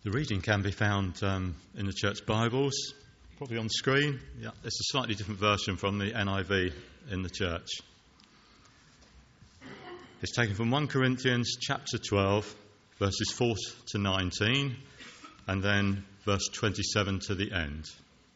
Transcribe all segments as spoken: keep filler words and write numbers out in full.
The reading can be found um, in the church Bibles, probably on screen. Yeah, it's a slightly different version from the N I V in the church. It's taken from First Corinthians chapter twelve, verses four to nineteen, and then verse twenty-seven to the end.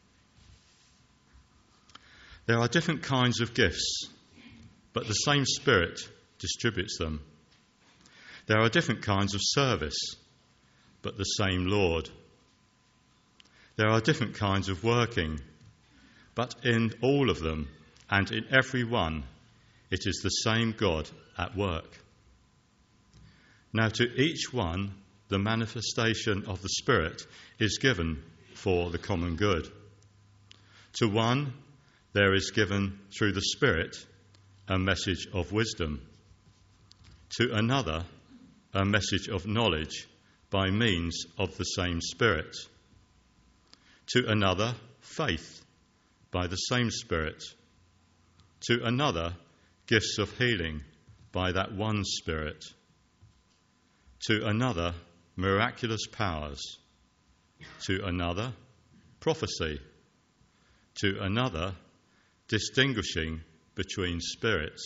There are different kinds of gifts, but the same Spirit distributes them. There are different kinds of service, but the same Lord. There are different kinds of working, but in all of them and in every one, it is the same God at work. Now to each one, the manifestation of the Spirit is given for the common good. To one, there is given through the Spirit a message of wisdom. To another, a message of knowledge by means of the same Spirit. To another, faith by the same Spirit. To another, gifts of healing by that one Spirit. To another, miraculous powers. To another, prophecy. To another, distinguishing between spirits.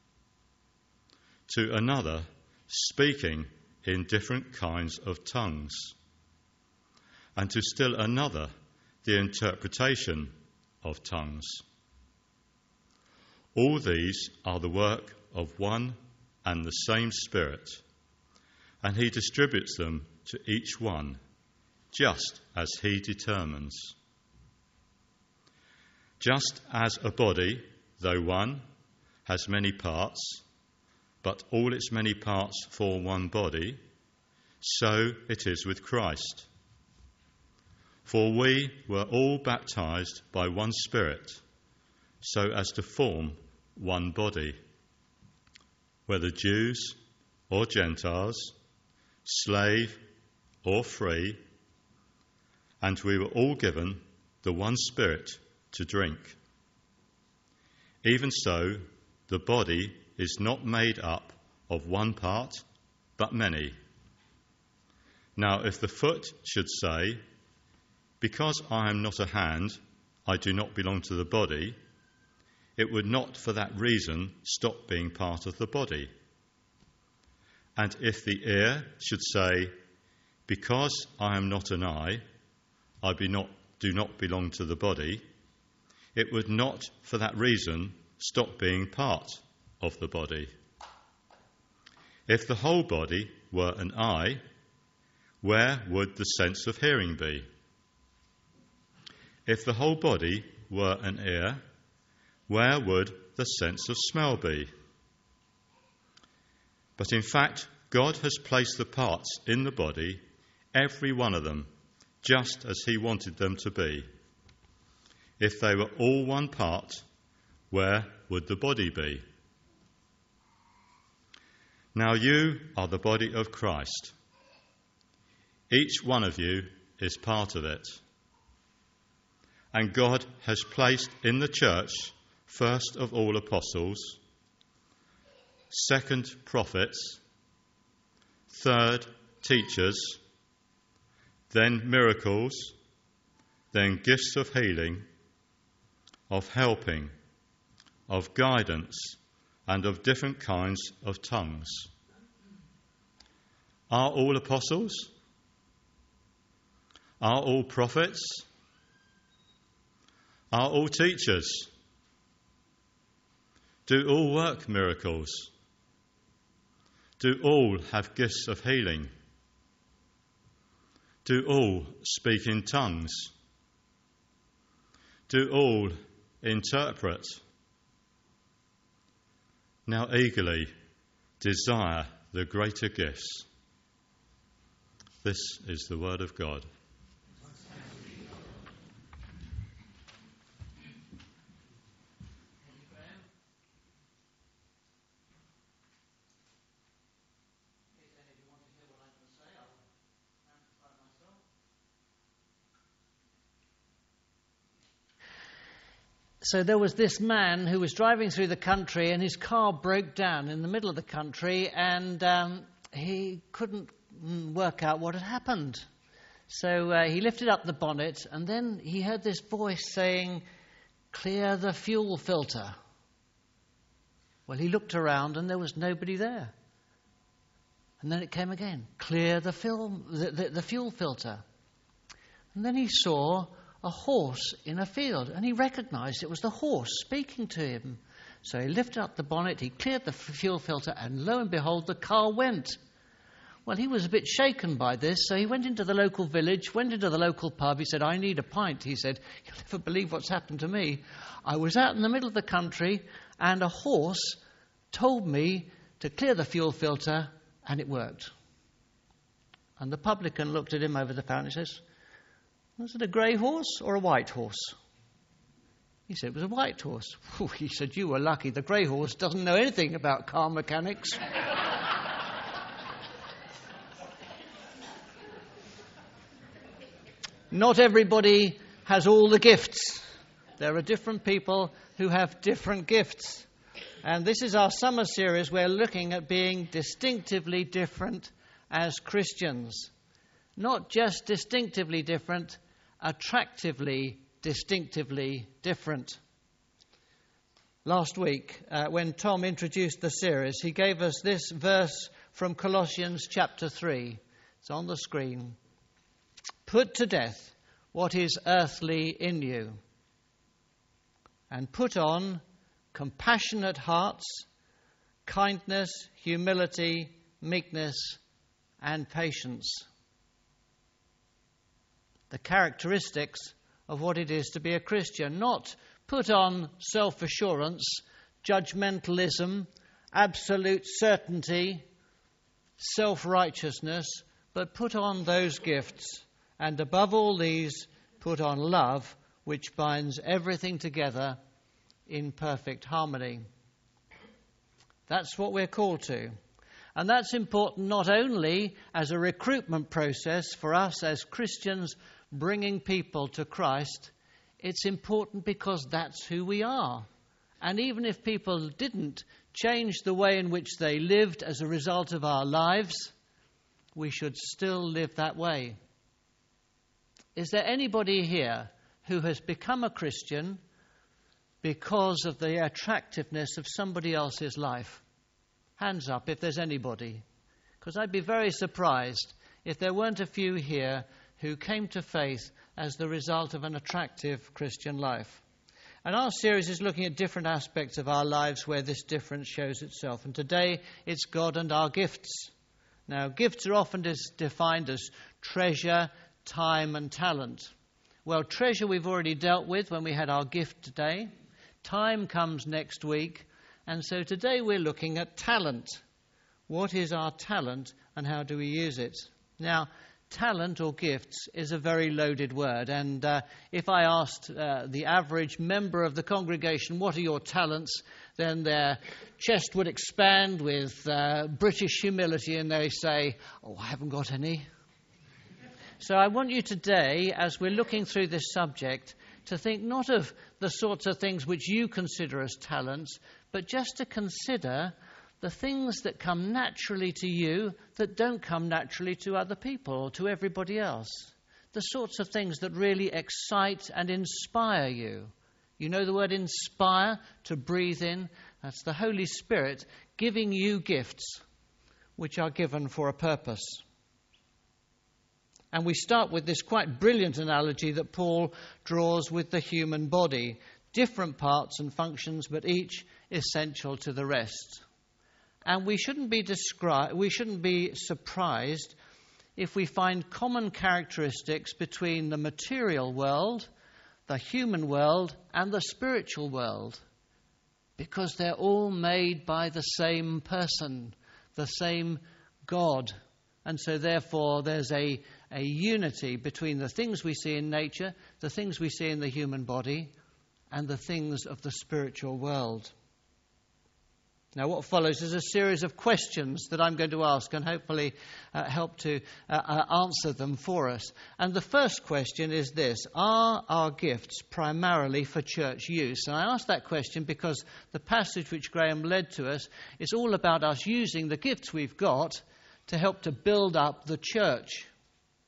To another, speaking in different kinds of tongues, and to still another, the interpretation of tongues. All these are the work of one and the same Spirit, and he distributes them to each one, just as he determines. Just as a body, though one, has many parts, but all its many parts form one body, so it is with Christ. For we were all baptized by one Spirit, so as to form one body, whether Jews or Gentiles, slave or free, and we were all given the one Spirit to drink. Even so, the body is not made up of one part, but many. Now, if the foot should say, "Because I am not a hand, I do not belong to the body," it would not for that reason stop being part of the body. And if the ear should say, "Because I am not an eye, I be not, do not belong to the body," it would not for that reason stop being part of the body. If the whole body were an eye, where would the sense of hearing be? If the whole body were an ear, where would the sense of smell be? But in fact, God has placed the parts in the body, every one of them, just as he wanted them to be. If they were all one part, where would the body be? Now you are the body of Christ. Each one of you is part of it. And God has placed in the church, first of all apostles, second prophets, third teachers, then miracles, then gifts of healing, of helping, of guidance, and of different kinds of tongues. Are all apostles? Are all prophets? Are all teachers? Do all work miracles? Do all have gifts of healing? Do all speak in tongues? Do all interpret? Now eagerly desire the greater gifts. This is the word of God. So there was this man who was driving through the country and his car broke down in the middle of the country and um, he couldn't work out what had happened. So uh, he lifted up the bonnet, and then he heard this voice saying, "Clear the fuel filter." Well, he looked around, and there was nobody there. And then it came again, "Clear the, film, the, the, the fuel filter." And then he saw a horse in a field, and he recognized it was the horse speaking to him. So he lifted up the bonnet, he cleared the fuel filter, and lo and behold, the car went. Well, he was a bit shaken by this, so he went into the local village, went into the local pub. He said, "I need a pint." He said, "You'll never believe what's happened to me. I was out in the middle of the country, and a horse told me to clear the fuel filter, and it worked." And the publican looked at him over the fountain and says, "Was it a grey horse or a white horse?" He said, "It was a white horse." He said, "You were lucky. The grey horse doesn't know anything about car mechanics." Not everybody has all the gifts. There are different people who have different gifts. And this is our summer series. We're looking at being distinctively different as Christians. Not just distinctively different, attractively, distinctively different. Last week, uh, when Tom introduced the series, he gave us this verse from Colossians chapter three. It's on the screen. "Put to death what is earthly in you, and put on compassionate hearts, kindness, humility, meekness, and patience." The characteristics of what it is to be a Christian. Not put on self-assurance, judgmentalism, absolute certainty, self-righteousness, but put on those gifts. And above all these, put on love, which binds everything together in perfect harmony. That's what we're called to. And that's important not only as a recruitment process for us as Christians bringing people to Christ, it's important because that's who we are. And even if people didn't change the way in which they lived as a result of our lives, we should still live that way. Is there anybody here who has become a Christian because of the attractiveness of somebody else's life? Hands up if there's anybody. Because I'd be very surprised if there weren't a few here who came to faith as the result of an attractive Christian life. And our series is looking at different aspects of our lives where this difference shows itself. And today it's God and our gifts. Now, gifts are often dis- defined as treasure, time and talent. Well, treasure we've already dealt with when we had our gift today. Time comes next week. And so today we're looking at talent. What is our talent and how do we use it? Now, talent or gifts is a very loaded word. And uh, if I asked uh, the average member of the congregation, what are your talents? Then their chest would expand with uh, British humility and they say, "Oh, I haven't got any." So I want you today, as we're looking through this subject, to think not of the sorts of things which you consider as talents, but just to consider the things that come naturally to you that don't come naturally to other people or to everybody else. The sorts of things that really excite and inspire you. You know the word inspire, to breathe in? That's the Holy Spirit giving you gifts which are given for a purpose. And we start with this quite brilliant analogy that Paul draws with the human body. Different parts and functions, but each essential to the rest. And we shouldn't be descri- we shouldn't be surprised if we find common characteristics between the material world, the human world, and the spiritual world. Because they're all made by the same person, the same God. And so therefore there's a, a unity between the things we see in nature, the things we see in the human body, and the things of the spiritual world. Now what follows is a series of questions that I'm going to ask and hopefully uh, help to uh, uh, answer them for us. And the first question is this: are our gifts primarily for church use? And I ask that question because the passage which Graham led to us is all about us using the gifts we've got to help to build up the church.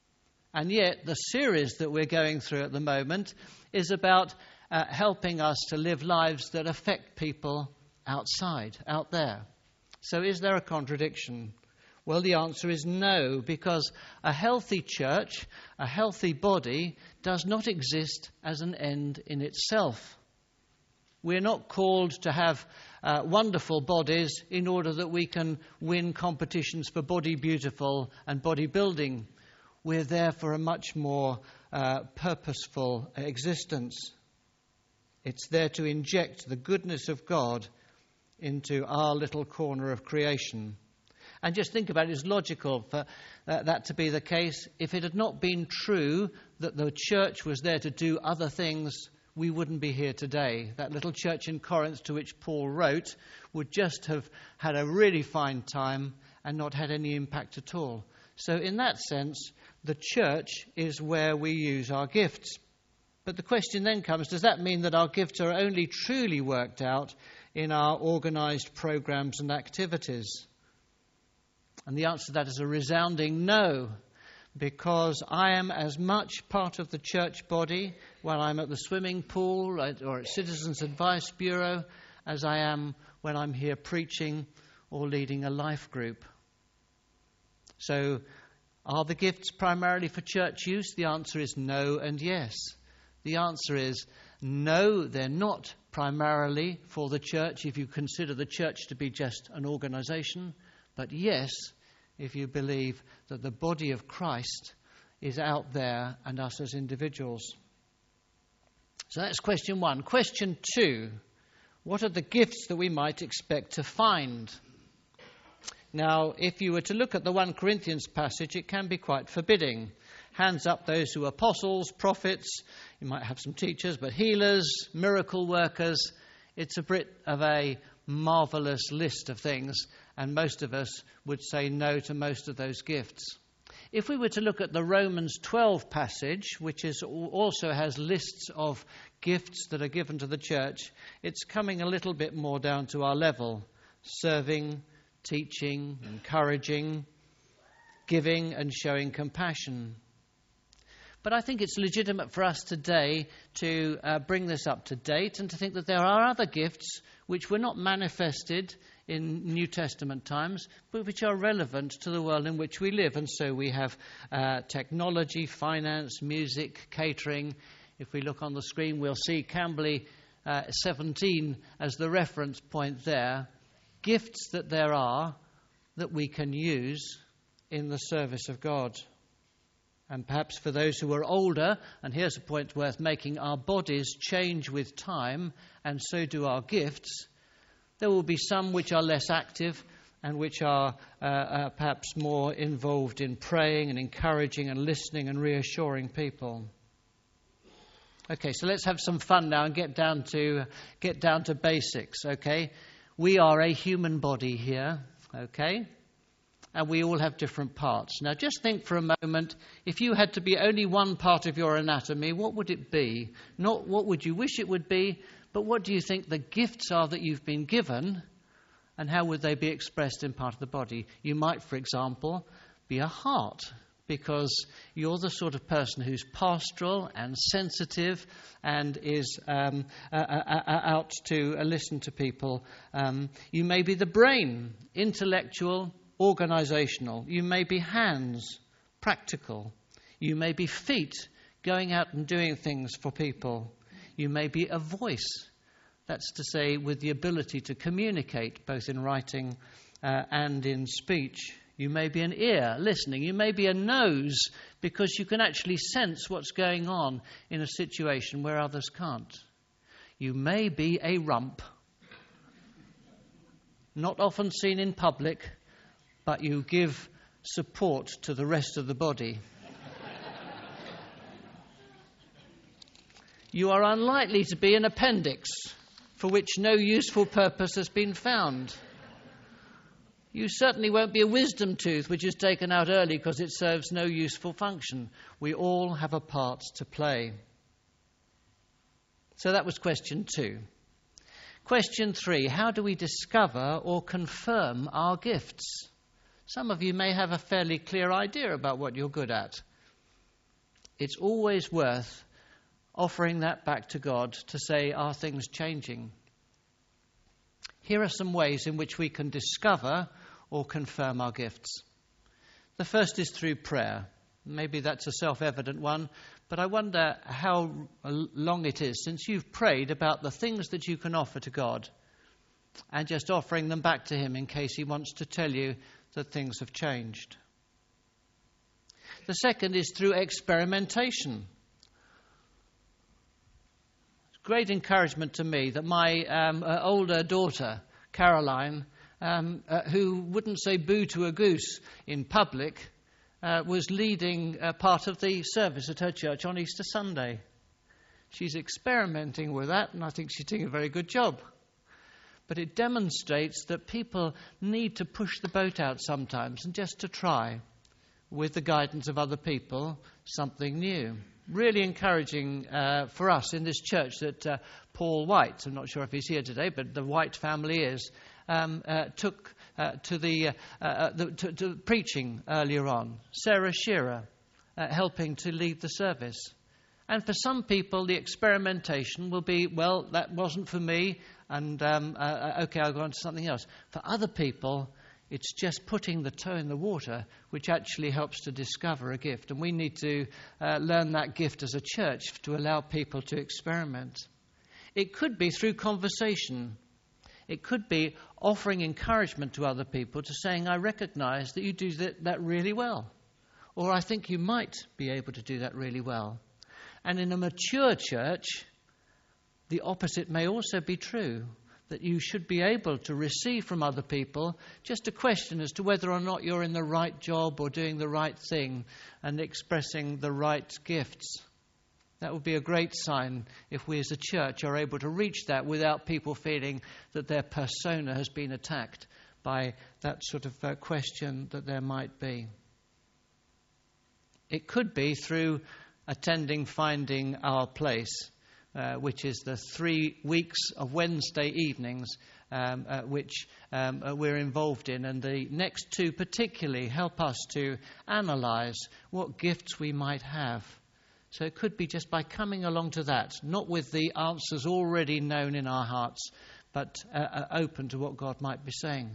And yet the series that we're going through at the moment is about uh, helping us to live lives that affect people outside, out there. So is there a contradiction? Well, the answer is no, because a healthy church, a healthy body, does not exist as an end in itself. We're not called to have uh, wonderful bodies in order that we can win competitions for Body Beautiful and bodybuilding. We're there for a much more uh, purposeful existence. It's there to inject the goodness of God into our little corner of creation. And just think about it, it's logical for uh, that to be the case. If it had not been true that the church was there to do other things, we wouldn't be here today. That little church in Corinth to which Paul wrote would just have had a really fine time and not had any impact at all. So in that sense, the church is where we use our gifts. But the question then comes, does that mean that our gifts are only truly worked out in our organised programmes and activities? And the answer to that is a resounding no, because I am as much part of the church body when I'm at the swimming pool or at Citizens Advice Bureau as I am when I'm here preaching or leading a life group. So, are the gifts primarily for church use? The answer is no and yes. The answer is no, they're not primarily for the church if you consider the church to be just an organisation. But yes, if you believe that the body of Christ is out there and us as individuals. So that's question one. Question two, what are the gifts that we might expect to find? Now, if you were to look at the First Corinthians passage, it can be quite forbidding. Hands up those who are apostles, prophets, you might have some teachers, but healers, miracle workers. It's a bit of a marvellous list of things, and most of us would say no to most of those gifts. If we were to look at the Romans twelve passage, which is also has lists of gifts that are given to the church, it's coming a little bit more down to our level. Serving, teaching, encouraging, giving and showing compassion. But I think it's legitimate for us today to uh, bring this up to date and to think that there are other gifts which were not manifested in New Testament times, but which are relevant to the world in which we live. And so we have uh, technology, finance, music, catering. If we look on the screen, we'll see Camberley uh, seventeen as the reference point there. Gifts that there are that we can use in the service of God. And perhaps for those who are older, and here's a point worth making, our bodies change with time, and so do our gifts. There will be some which are less active and which are uh, uh, perhaps more involved in praying and encouraging and listening and reassuring people. Okay, so let's have some fun now and get down to get down to basics, okay? We are a human body here, okay? And we all have different parts. Now just think for a moment, if you had to be only one part of your anatomy, what would it be? Not what would you wish it would be, but what do you think the gifts are that you've been given, and how would they be expressed in part of the body? You might, for example, be a heart, because you're the sort of person who's pastoral and sensitive and is um, uh, uh, uh, out to uh, listen to people. Um, you may be the brain, intellectual, organisational. You may be hands, practical. You may be feet, going out and doing things for people. You may be a voice, that's to say with the ability to communicate both in writing uh, and in speech. You may be an ear, listening. You may be a nose, because you can actually sense what's going on in a situation where others can't. You may be a rump, not often seen in public, but you give support to the rest of the body. You are unlikely to be an appendix for which no useful purpose has been found. You certainly won't be a wisdom tooth which is taken out early because it serves no useful function. We all have a part to play. So that was question two. Question three, how do we discover or confirm our gifts? Some of you may have a fairly clear idea about what you're good at. it's always worth offering that back to God to say, are things changing? Here are some ways in which we can discover or confirm our gifts. The first is through prayer. Maybe that's a self-evident one, but I wonder how long it is since you've prayed about the things that you can offer to God and just offering them back to him in case he wants to tell you that things have changed. The second is through experimentation. It's great encouragement to me that my um, uh, older daughter, Caroline, um, uh, who wouldn't say boo to a goose in public, uh, was leading uh, part of the service at her church on Easter Sunday. She's experimenting with that, and I think she's doing a very good job. But it demonstrates that people need to push the boat out sometimes and just to try, with the guidance of other people, something new. Really encouraging uh, for us in this church that uh, Paul White, I'm not sure if he's here today, but the White family is, um, uh, took uh, to the, uh, uh, the to, to preaching earlier on. Sarah Shearer uh, helping to lead the service. And for some people, the experimentation will be, well, that wasn't for me, and um, uh, okay, I'll go on to something else. For other people, it's just putting the toe in the water, which actually helps to discover a gift. And we need to uh, learn that gift as a church to allow people to experiment. It could be through conversation. It could be offering encouragement to other people to saying, I recognize that you do that, that really well. Or I think you might be able to do that really well. And in a mature church, the opposite may also be true, that you should be able to receive from other people just a question as to whether or not you're in the right job or doing the right thing and expressing the right gifts. That would be a great sign if we as a church are able to reach that without people feeling that their persona has been attacked by that sort of uh, question that there might be. It could be through attending Finding Our Place, uh, which is the three weeks of Wednesday evenings um, uh, which um, uh, we're involved in. And the next two particularly help us to analyse what gifts we might have. So it could be just by coming along to that, not with the answers already known in our hearts, but uh, uh, open to what God might be saying.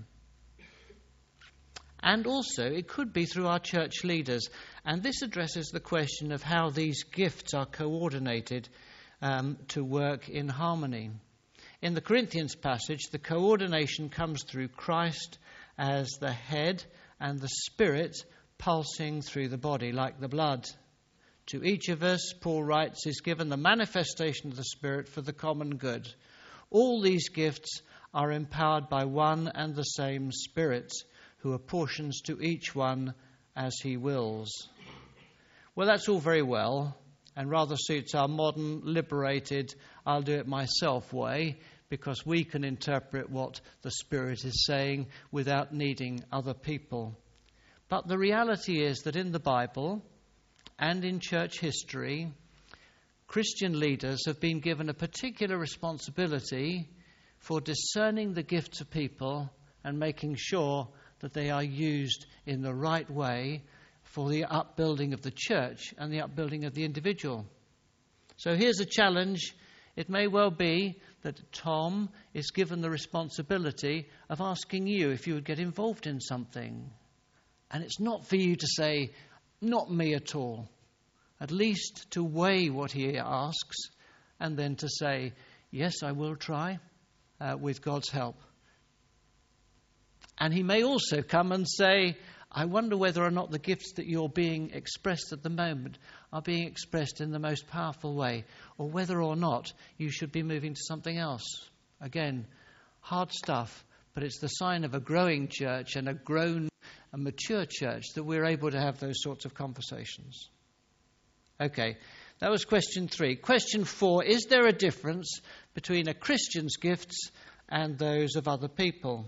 And also, it could be through our church leaders. And this addresses the question of how these gifts are coordinated um, to work in harmony. In the Corinthians passage, the coordination comes through Christ as the head and the Spirit pulsing through the body like the blood. To each of us, Paul writes, is given the manifestation of the Spirit for the common good. All these gifts are empowered by one and the same Spirit, who apportions to each one as he wills. Well, that's all very well, and rather suits our modern, liberated, I'll do it myself way, because we can interpret what the Spirit is saying without needing other people. But the reality is that in the Bible and in church history, Christian leaders have been given a particular responsibility for discerning the gifts of people and making sure that they are used in the right way for the upbuilding of the church and the upbuilding of the individual. So here's a challenge. It may well be that Tom is given the responsibility of asking you if you would get involved in something. And it's not for you to say, not me at all. At least to weigh what he asks and then to say, yes, I will try uh, with God's help. And he may also come and say, I wonder whether or not the gifts that you're being expressed at the moment are being expressed in the most powerful way, or whether or not you should be moving to something else. Again, hard stuff, but it's the sign of a growing church and a grown and mature church that we're able to have those sorts of conversations. Okay, that was question three. Question four, is there a difference between a Christian's gifts and those of other people?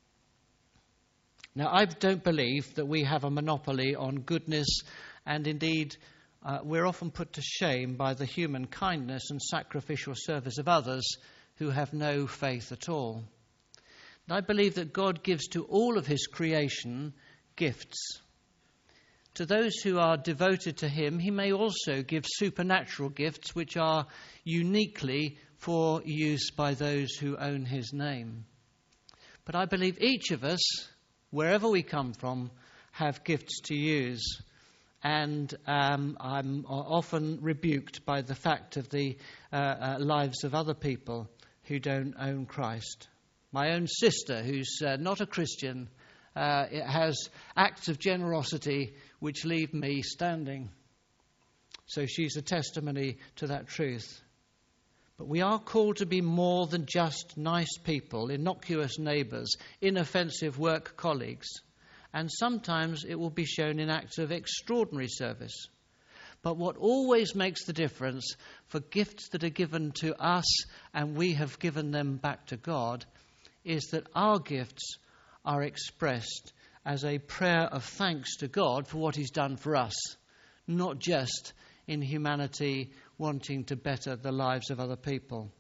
Now, I don't believe that we have a monopoly on goodness, and indeed, uh, we're often put to shame by the human kindness and sacrificial service of others who have no faith at all. And I believe that God gives to all of his creation gifts. To those who are devoted to him, he may also give supernatural gifts which are uniquely for use by those who own his name. But I believe each of us, wherever we come from, have gifts to use. And um, I'm often rebuked by the fact of the uh, uh, lives of other people who don't own Christ. My own sister, who's uh, not a Christian, uh, it has acts of generosity which leave me standing. So she's a testimony to that truth. But we are called to be more than just nice people, innocuous neighbours, inoffensive work colleagues. And sometimes it will be shown in acts of extraordinary service. But what always makes the difference for gifts that are given to us and we have given them back to God is that our gifts are expressed as a prayer of thanks to God for what he's done for us, not just in humanity wanting to better the lives of other people.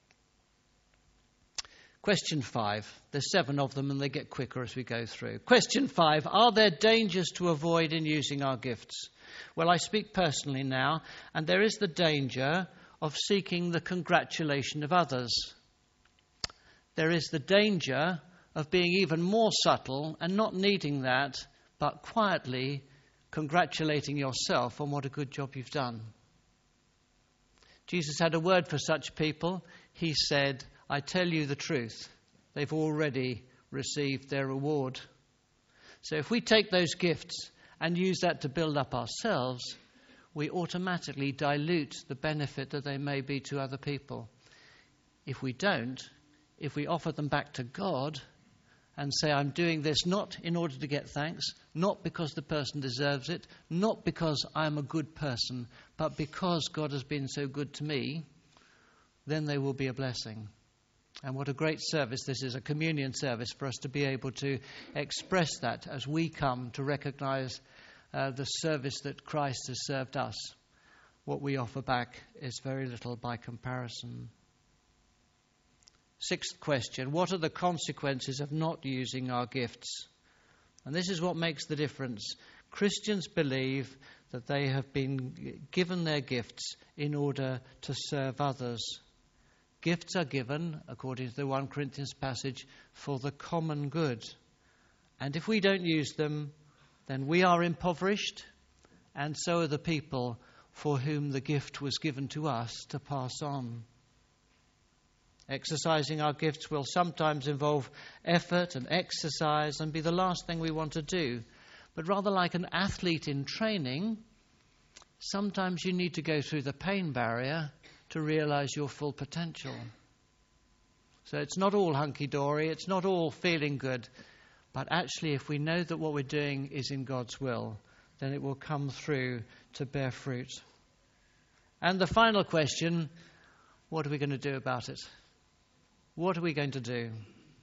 Question five. There's seven of them and they get quicker as we go through. Question five. Are there dangers to avoid in using our gifts? Well, I speak personally now, and there is the danger of seeking the congratulation of others. There is the danger of being even more subtle and not needing that, but quietly congratulating yourself on what a good job you've done. Jesus had a word for such people. He said, I tell you the truth, they've already received their reward. So if we take those gifts and use that to build up ourselves, we automatically dilute the benefit that they may be to other people. If we don't, if we offer them back to God and say, I'm doing this not in order to get thanks, not because the person deserves it, not because I'm a good person, but because God has been so good to me, then they will be a blessing. And what a great service this is, a communion service, for us to be able to express that as we come to recognize uh, the service that Christ has served us. What we offer back is very little by comparison. Sixth question, what are the consequences of not using our gifts? And this is what makes the difference. Christians believe that they have been given their gifts in order to serve others. Gifts are given, according to the First Corinthians passage, for the common good. And if we don't use them, then we are impoverished, and so are the people for whom the gift was given to us to pass on. Exercising our gifts will sometimes involve effort and exercise and be the last thing we want to do. But rather like an athlete in training, sometimes you need to go through the pain barrier to realize your full potential. So it's not all hunky-dory, it's not all feeling good, but actually if we know that what we're doing is in God's will, then it will come through to bear fruit. And the final question, what are we going to do about it? What are we going to do?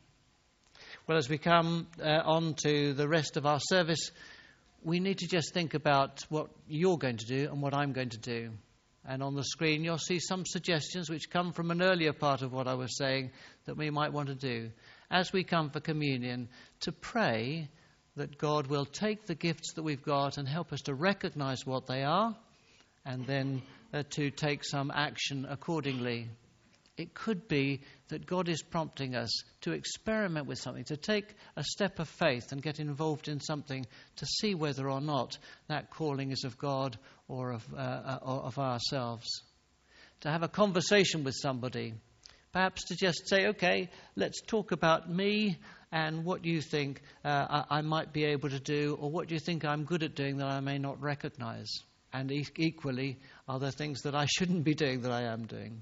Well, as we come uh, on to the rest of our service, we need to just think about what you're going to do and what I'm going to do. And on the screen, you'll see some suggestions which come from an earlier part of what I was saying that we might want to do. As we come for communion, to pray that God will take the gifts that we've got and help us to recognize what they are, and then uh, to take some action accordingly. It could be that God is prompting us to experiment with something, to take a step of faith and get involved in something to see whether or not that calling is of God or of, uh, or of ourselves. To have a conversation with somebody, perhaps to just say, okay, let's talk about me and what you think uh, I, I might be able to do, or what you think I'm good at doing that I may not recognize. And e- equally, are there things that I shouldn't be doing that I am doing?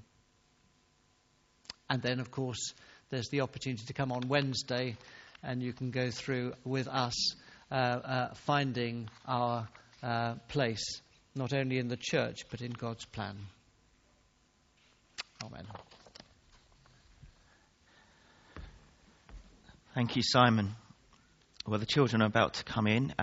And then, of course, there's the opportunity to come on Wednesday and you can go through with us uh, uh, finding our uh, place, not only in the church, but in God's plan. Amen. Thank you, Simon. Well, the children are about to come in.